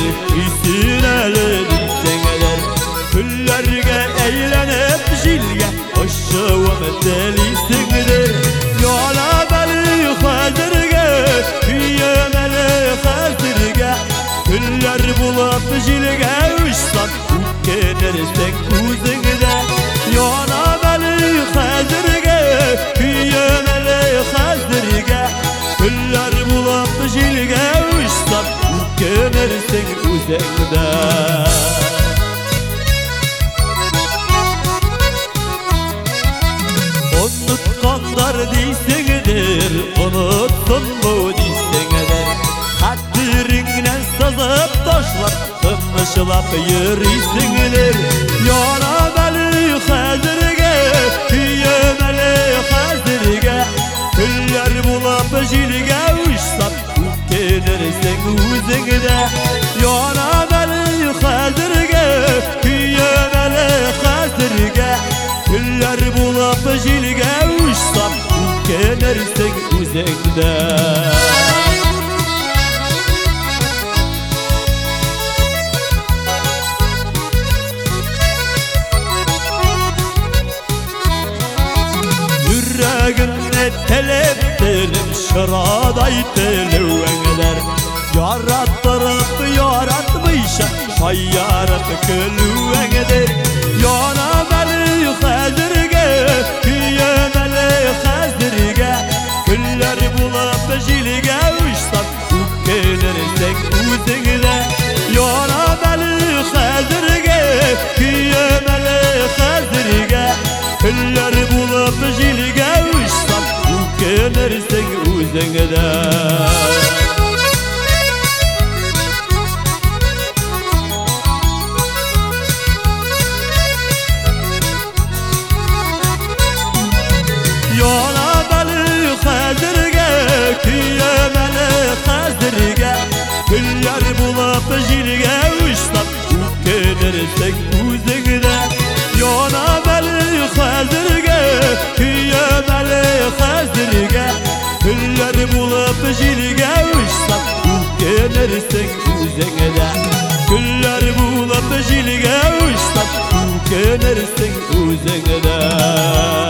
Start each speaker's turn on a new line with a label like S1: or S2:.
S1: üstüneler sengeler küllerge eğlenip jilge aşığım delisindir yola beli hazırge küyemeli hazırge küller bulup jilge uçsan ukenersen uzingde yola beli hazırge küyemeli hazırge küller bulup jilge uçsan ukenersen uzingde unutkanlar deysengidir, unutsun mu deysengidir Hattirinden sızıp taşlar, tınışlap yürüysengidir Yana beli hazırge, küyemeli hazırge Küller bulup jilge uçsan, ukenirsen uzingde Yana beli hazırge, küyemeli hazırge Küller bulup jilge uçsam ukenersen uzengde Yüreğimle teleptirim şıraday telüvenler Yarattırıp yaratmışa şayyarıp külüvendir Yana beli hazırge, küyemeli hazırge Küller bulup jilge uçsan ukenirsen uzingde Yana beli hazırge, küyemeli hazırge Küller bulup jilge uçsan ukenirsen uzingde Yola beli hazırge, küyemeli hazırge Küller bulup jilge uçsan ukenirsen uzingde Yola beli hazırge, küyemeli hazırge Küller bulup jilge uçsan ukenirsen uzingde Küller bulup jilge uçsan ukenirsen uzingde